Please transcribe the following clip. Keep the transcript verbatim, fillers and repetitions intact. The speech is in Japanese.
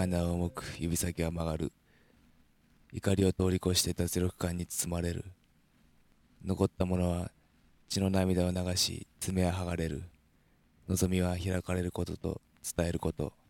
穴を重く指先は曲がる。怒りを通り越して脱力感に包まれる。残ったものは血の涙を流し、爪は剥がれる。望みは開かれることと伝えること。